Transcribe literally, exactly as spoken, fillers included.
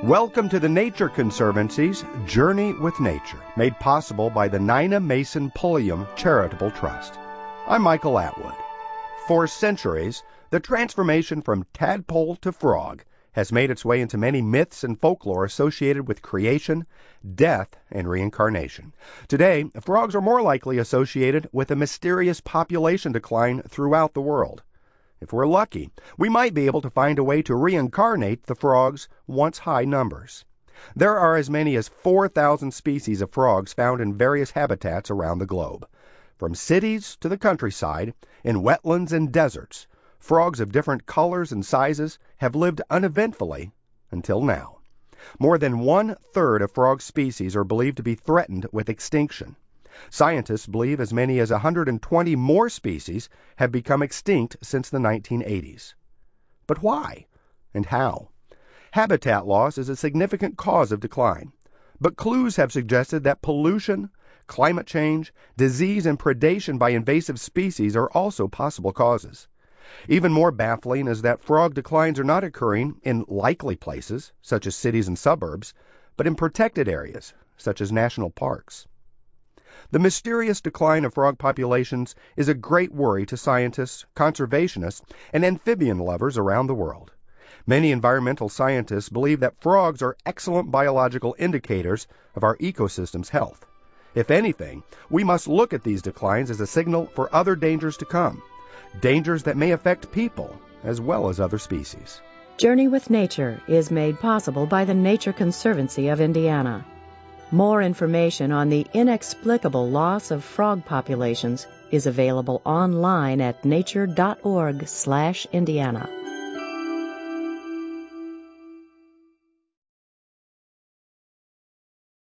Welcome to the Nature Conservancy's Journey with Nature, made possible by the Nina Mason Pulliam Charitable Trust. I'm Michael Atwood. For centuries, the transformation from tadpole to frog has made its way into many myths and folklore associated with creation, death, and reincarnation. Today, frogs are more likely associated with a mysterious population decline throughout the world. If we're lucky, we might be able to find a way to reincarnate the frog's once high numbers. There are as many as four thousand species of frogs found in various habitats around the globe. From cities to the countryside, in wetlands and deserts, frogs of different colors and sizes have lived uneventfully until now. More than one-third of frog species are believed to be threatened with extinction. Scientists believe as many as one hundred twenty more species have become extinct since the nineteen eighties. But why and how? Habitat loss is a significant cause of decline, but clues have suggested that pollution, climate change, disease, and predation by invasive species are also possible causes. Even more baffling is that frog declines are not occurring in likely places, such as cities and suburbs, but in protected areas, such as national parks. The mysterious decline of frog populations is a great worry to scientists, conservationists, and amphibian lovers around the world. Many environmental scientists believe that frogs are excellent biological indicators of our ecosystem's health. If anything, we must look at these declines as a signal for other dangers to come, dangers that may affect people as well as other species. Journey with Nature is made possible by the Nature Conservancy of Indiana. More information on the inexplicable loss of frog populations is available online at nature dot org slash Indiana.